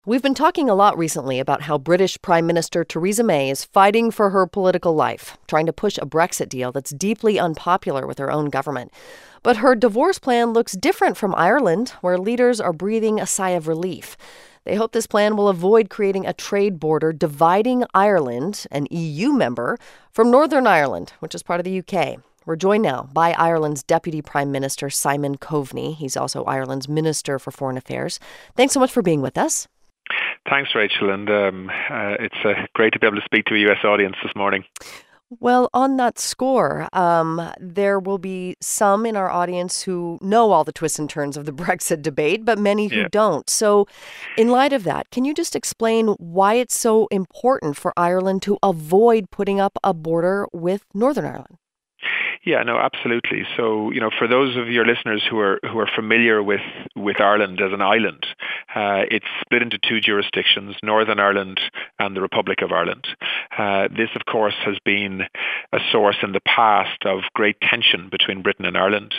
We've been talking a lot recently about how British Prime Minister Theresa May is fighting for her political life, trying to push a Brexit deal that's deeply unpopular with her own government. But her divorce plan looks different from Ireland, where leaders are breathing a sigh of relief. They hope this plan will avoid creating a trade border dividing Ireland, an EU member, from Northern Ireland, which is part of the UK. We're joined now by Ireland's Deputy Prime Minister, Simon Coveney. He's also Ireland's Minister for Foreign Affairs. Thanks so much for being with us. Thanks, Rachel, and it's great to be able to speak to a US audience this morning. Well, on that score, there will be some in our audience who know all the twists and turns of the Brexit debate, but many who don't. So in light of that, can you just explain why it's so important for Ireland to avoid putting up a border with Northern Ireland? Yeah, no, absolutely. So, for those of your listeners who are familiar with Ireland as an island, it's split into two jurisdictions, Northern Ireland and the Republic of Ireland. This, of course, has been a source in the past of great tension between Britain and Ireland,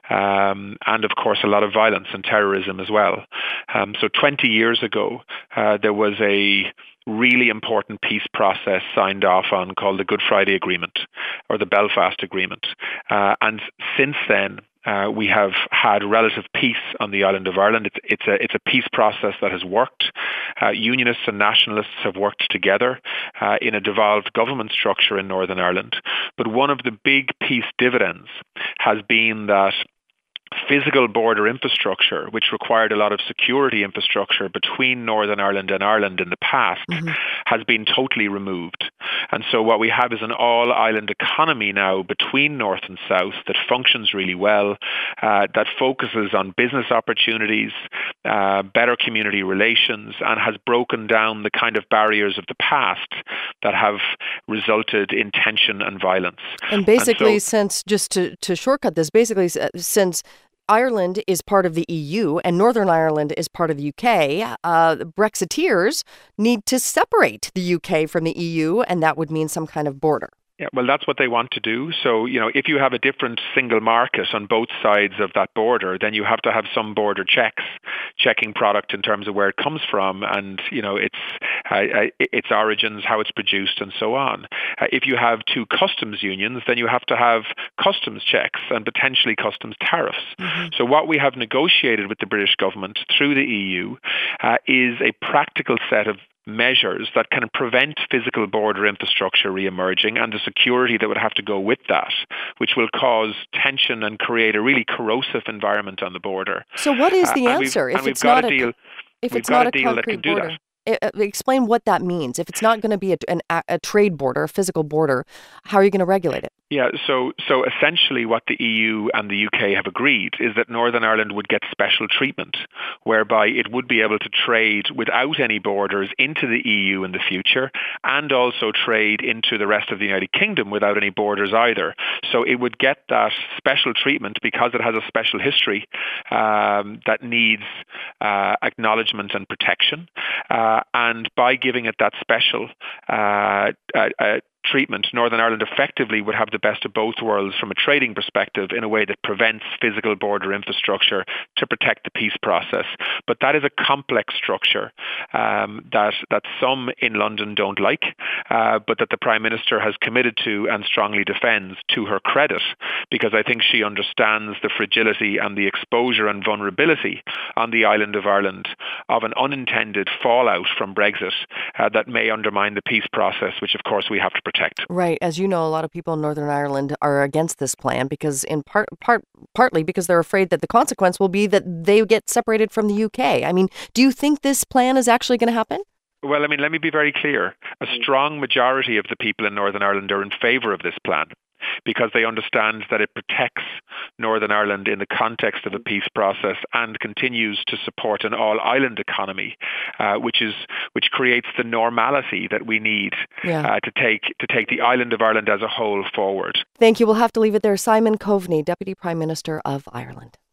and, of course, a lot of violence and terrorism as well. So 20 years ago, there was a really important peace process signed off on called the Good Friday Agreement or the Belfast Agreement. And since then, we have had relative peace on the island of Ireland. It's a peace process that has worked. Unionists and nationalists have worked together in a devolved government structure in Northern Ireland. But one of the big peace dividends has been that physical border infrastructure, which required a lot of security infrastructure between Northern Ireland and Ireland in the past, has been totally removed. And so what we have is an all-island economy now between North and South that functions really well, that focuses on business opportunities, better community relations, and has broken down the kind of barriers of the past that have resulted in tension and violence. And basically, since shortcut this, since Ireland is part of the EU and Northern Ireland is part of the UK, Brexiteers need to separate the UK from the EU, and that would mean some kind of border. Yeah, well, that's what they want to do. So, if you have a different single market on both sides of that border, then you have to have some border checks, checking product in terms of where it comes from and, its origins, how it's produced, and so on. If you have two customs unions, then you have to have customs checks and potentially customs tariffs. So what we have negotiated with the British government through the EU is a practical set of measures that can prevent physical border infrastructure re-emerging and the security that would have to go with that, which will cause tension and create a really corrosive environment on the border. So what is the answer if it's not a concrete border? Explain what that means. If it's not going to be a trade border, a physical border, how are you going to regulate it? Yeah, so essentially what the EU and the UK have agreed is that Northern Ireland would get special treatment, whereby it would be able to trade without any borders into the EU in the future and also trade into the rest of the United Kingdom without any borders either. So it would get that special treatment because it has a special history that needs acknowledgement and protection. And by giving it that special treatment, Northern Ireland effectively would have the best of both worlds from a trading perspective in a way that prevents physical border infrastructure to protect the peace process. But that is a complex structure that some in London don't like, but that the Prime Minister has committed to and strongly defends to her credit, because I think she understands the fragility and the exposure and vulnerability on the island of Ireland of an unintended fallout from Brexit that may undermine the peace process, which of course we have to protect. Right. As you know, a lot of people in Northern Ireland are against this plan because partly because they're afraid that the consequence will be that they get separated from the UK. I mean, do you think this plan is actually going to happen? Well, let me be very clear. A strong majority of the people in Northern Ireland are in favour of this plan, because they understand that it protects Northern Ireland in the context of a peace process and continues to support an all-island economy, which creates the normality that we need to take the island of Ireland as a whole forward. Thank you. We'll have to leave it there. Simon Coveney, Deputy Prime Minister of Ireland.